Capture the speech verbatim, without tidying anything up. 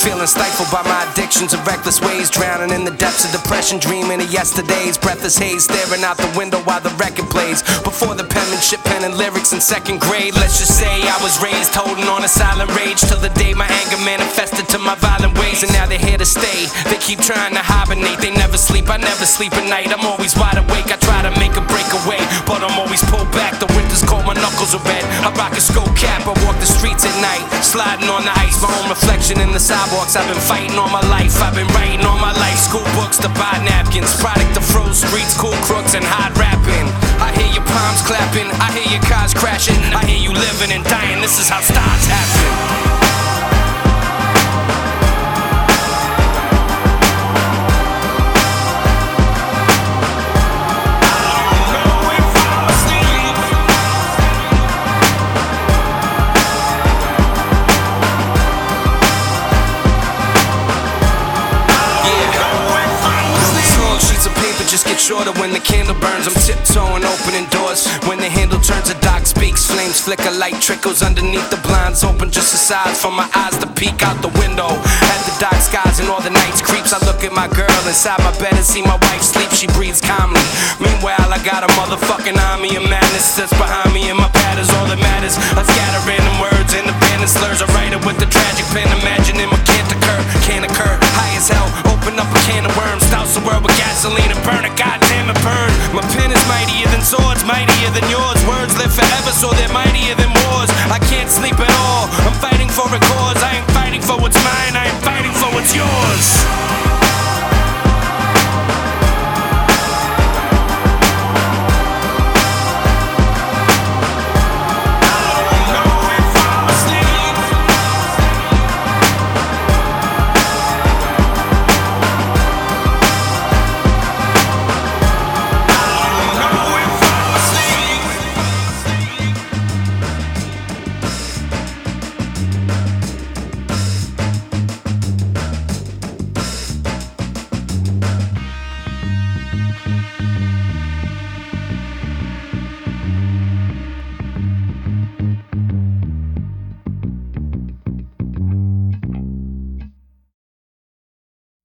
Feeling stifled by my addictions of reckless ways, drowning in the depths of depression, dreaming of yesterday's breathless haze, staring out the window while the record plays. Before the penmanship, penning lyrics in second grade. Let's just say I was raised holding on a silent rage till the day my anger manifested to my violent ways. And now they're here to stay. They keep trying to hibernate. They never sleep. I never sleep at night. I'm always wide awake. I try to make a breakaway, but I'm always pulled back. The winter's cold. My knuckles are red. I rock a skull cap. I walk the streets at night, sliding on the ice. My own reflection in the sidewalks. I've been fighting all my life. I've been writing all my life. School books to buy napkins. Product of froze streets, cool crooks and hard rapping. I hear your palms clapping. I hear your cars crashing. I hear you living and dying. This is how stars happen. Just get shorter when the candle burns. I'm tiptoeing, opening doors. When the handle turns, a dock speaks. Flames flicker, light trickles underneath the blinds. Open just a size for my eyes to peek out the window at the dark skies and all the nights creeps. I look at my girl inside my bed and see my wife sleep. She breathes calmly. Meanwhile, I got a motherfucking army of madness that's behind me, and my pad is all that matters. I scatter random words and abandoned slurs. I write it with the tragic pen, imagining what can't occur, can't occur. High as hell, open up a can of worms, douse the world with gasoline and burn it. Goddamn it, burn. My pen is mightier than swords, mightier than yours. Words live forever, so they're mightier than wars. I can't sleep at all. I'm fighting for a cause. I ain't fighting for what's mine. I am fighting for what's yours.